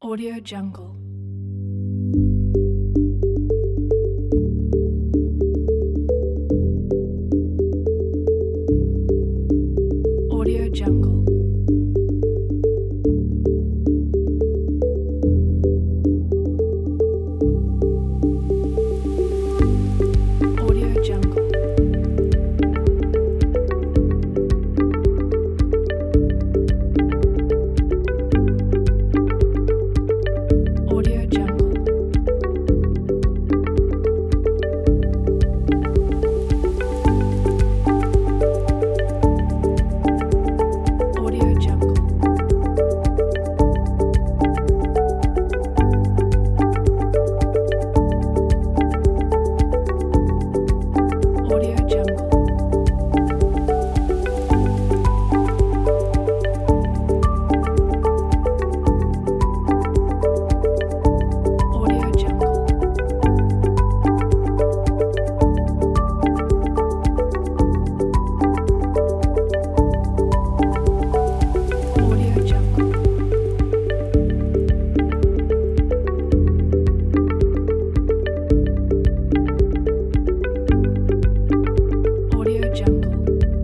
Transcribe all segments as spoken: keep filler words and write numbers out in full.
Audio Jungle. Audio Jungle. Audio Jungle. Audio Jungle. Audio Jungle. Audio Jungle. Audio Jungle. Audio Jungle. Audio Jungle.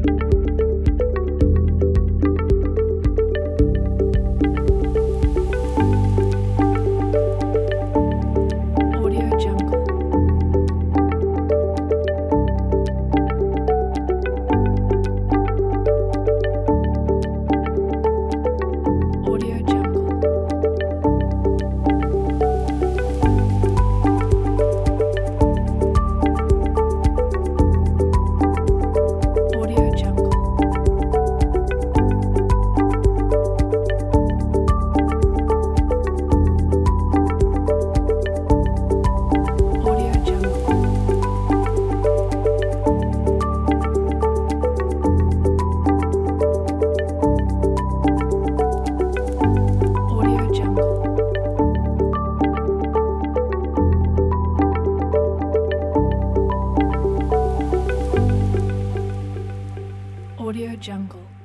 Audio Jungle. Audio Jungle. Audio Jungle. Audio Jungle. Audio Jungle. Audio Jungle.